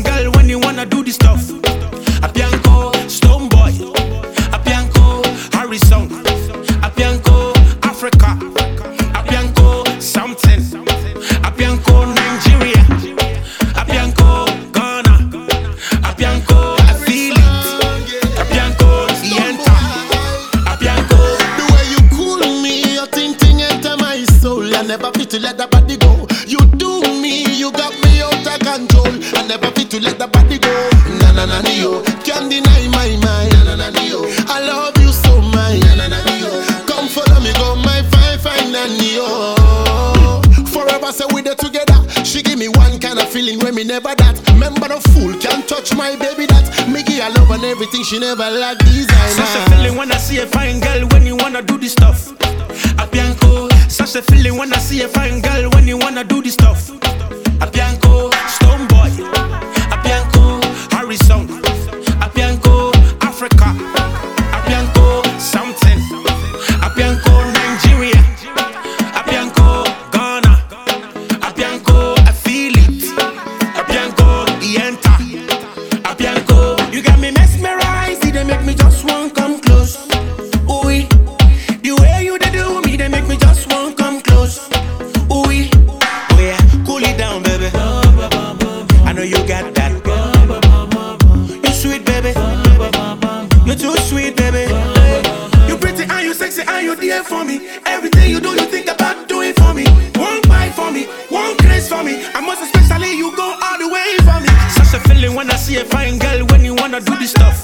girl when you wanna do the stuff. Apianco, Stone Boy. Apianco, Harrison. Apianco, Africa. Apianco, something. Apianco, Nigeria. Apianco, Ghana. Apianco, I feel it. Apianco, Yenta. Apianco. The way you cool me, your ting enter my soul. I never fit to let the body go. You do me, you got me out of control. I never fit to let the body go. Na na na yo, can't deny my mind. Na na na yo, I love you so much. Na na na yo, come follow me, go my fine nanny yo. Forever say we there together. She give me one kind of feeling when me never that. Remember no fool can't touch my baby that. Me give her love and everything she never like designer. Such a feeling when I see a fine girl when you wanna do the stuff. Apianco, such a feeling when I see a fine girl when you wanna do the stuff. Apianco, Stone Boy. Apianco, Harrison. Apianco, Africa. Apianco, something. Apianco, Nigeria. Apianco, Ghana. Apianco, I feel it. Apianco, Yenta. Apianco, you got me mesmerized. They make me just want come close. Ooh, the way you they do me, they make me just want come close. Ooh, oh yeah, cool it down, baby. I know you got that. You sweet, baby. You too sweet, baby. You pretty and you sexy and you there for me. Everything you do, you think about doing for me. One bite for me, one grace for me. And most especially, you go all the way for me. Such a feeling when I see a fine girl when you wanna do this stuff.